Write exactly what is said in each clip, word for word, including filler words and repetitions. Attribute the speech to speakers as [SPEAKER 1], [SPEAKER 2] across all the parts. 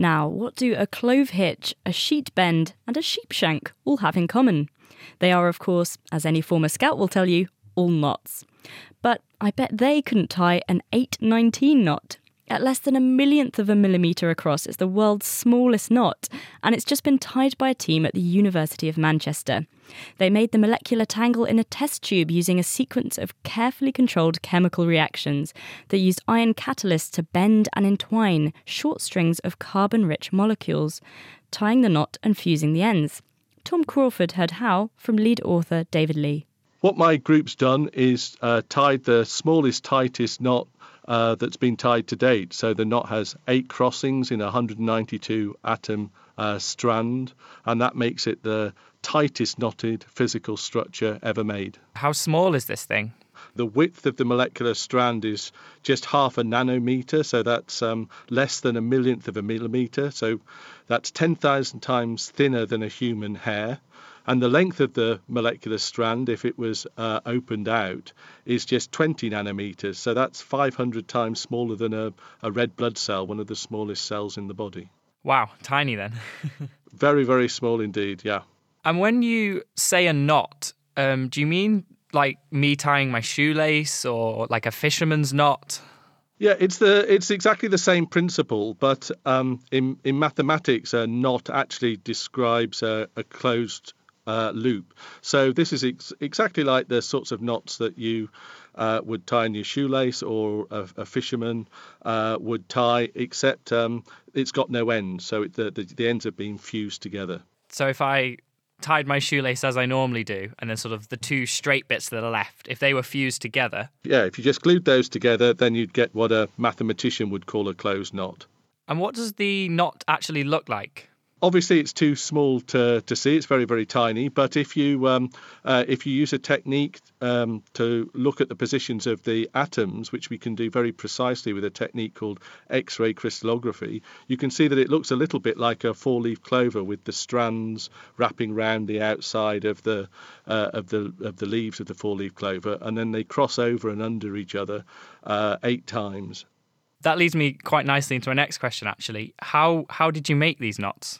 [SPEAKER 1] Now, what do a clove hitch, a sheet bend, and a sheep shank all have in common? They are, of course, as any former scout will tell you, all knots. But I bet they couldn't tie an eight nineteen knot. At less than a millionth of a millimetre across, it's the world's smallest knot, and it's just been tied by a team at the University of Manchester. They made the molecular tangle in a test tube using a sequence of carefully controlled chemical reactions that used iron catalysts to bend and entwine short strings of carbon-rich molecules, tying the knot and fusing the ends. Tom Crawford heard how from lead author David Lee.
[SPEAKER 2] What my group's done is uh, tied the smallest, tightest knot uh, that's been tied to date. So the knot has eight crossings in a one hundred ninety-two atom uh, strand, and that makes it the tightest knotted physical structure ever made.
[SPEAKER 3] How small is this thing?
[SPEAKER 2] The width of the molecular strand is just half a nanometre, so that's um, less than a millionth of a millimetre. So that's ten thousand times thinner than a human hair. And the length of the molecular strand, if it was uh, opened out, is just twenty nanometres. So that's five hundred times smaller than a, a red blood cell, one of the smallest cells in the body.
[SPEAKER 3] Wow, tiny then.
[SPEAKER 2] Very, very small indeed, yeah.
[SPEAKER 3] And when you say a knot, um, do you mean like me tying my shoelace or like a fisherman's knot?
[SPEAKER 2] Yeah, it's the it's exactly the same principle, but um, in in mathematics, a knot actually describes a, a closed uh, loop. So this is ex- exactly like the sorts of knots that you uh, would tie in your shoelace or a, a fisherman uh, would tie, except um, it's got no ends, so it, the, the the ends have been fused together.
[SPEAKER 3] So if I tied my shoelace as I normally do, and then sort of the two straight bits that are left, if they were fused together...
[SPEAKER 2] Yeah, if you just glued those together, then you'd get what a mathematician would call a closed knot.
[SPEAKER 3] And what does the knot actually look like?
[SPEAKER 2] Obviously, it's too small to, to see. It's very, very tiny. But if you um, uh, if you use a technique um, to look at the positions of the atoms, which we can do very precisely with a technique called X-ray crystallography, you can see that it looks a little bit like a four-leaf clover with the strands wrapping round the outside of the uh, of the of the leaves of the four-leaf clover, and then they cross over and under each other uh, eight times.
[SPEAKER 3] That leads me quite nicely into my next question, actually. How how did you make these knots?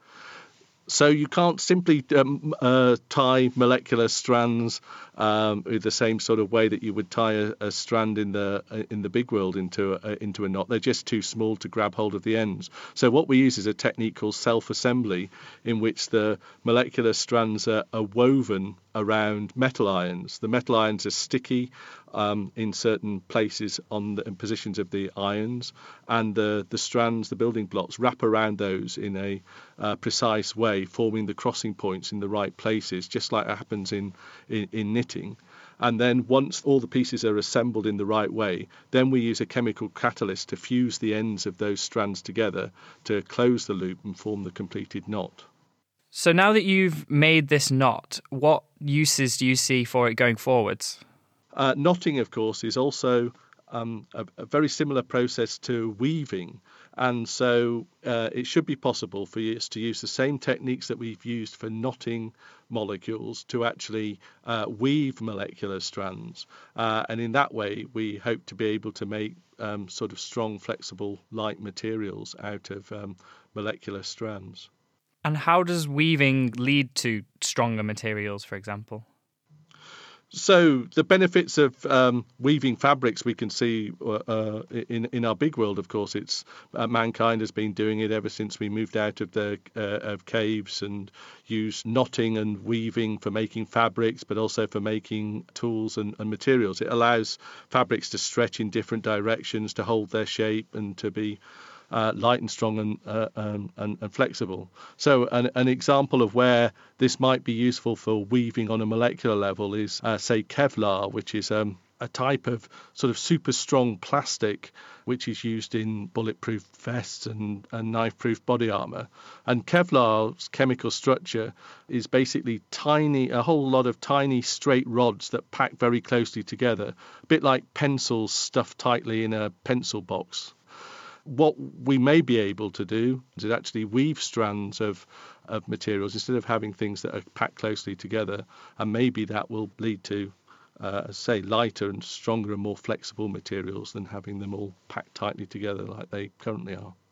[SPEAKER 2] So you can't simply um, uh, tie molecular strands um, with the same sort of way that you would tie a, a strand in the in the big world into a, into a knot. They're just too small to grab hold of the ends. So what we use is a technique called self-assembly, in which the molecular strands are, are woven around metal ions. The metal ions are sticky um, in certain places on the in positions of the ions, and the, the strands, the building blocks, wrap around those in a uh, precise way, forming the crossing points in the right places, just like it happens in, in, in knitting. And then once all the pieces are assembled in the right way, then we use a chemical catalyst to fuse the ends of those strands together to close the loop and form the completed knot.
[SPEAKER 3] So now that you've made this knot, what uses do you see for it going forwards?
[SPEAKER 2] Uh, knotting, of course, is also um, a, a very similar process to weaving. And so uh, it should be possible for us to use the same techniques that we've used for knotting molecules to actually uh, weave molecular strands. Uh, and in that way, we hope to be able to make um, sort of strong, flexible, light materials out of um, molecular strands.
[SPEAKER 3] And how does weaving lead to stronger materials, for example?
[SPEAKER 2] So the benefits of um, weaving fabrics we can see uh, in in our big world. Of course, it's uh, mankind has been doing it ever since we moved out of the uh, of caves and used knotting and weaving for making fabrics, but also for making tools and, and materials. It allows fabrics to stretch in different directions, to hold their shape, and to be Uh, light and strong and, uh, um, and and flexible. So an, an example of where this might be useful for weaving on a molecular level is, uh, say, Kevlar, which is um, a type of sort of super strong plastic which is used in bulletproof vests and, and knife-proof body armor. And Kevlar's chemical structure is basically tiny, a whole lot of tiny straight rods that pack very closely together, a bit like pencils stuffed tightly in a pencil box. What we may be able to do is actually weave strands of, of materials instead of having things that are packed closely together, and maybe that will lead to, uh, say, lighter and stronger and more flexible materials than having them all packed tightly together like they currently are.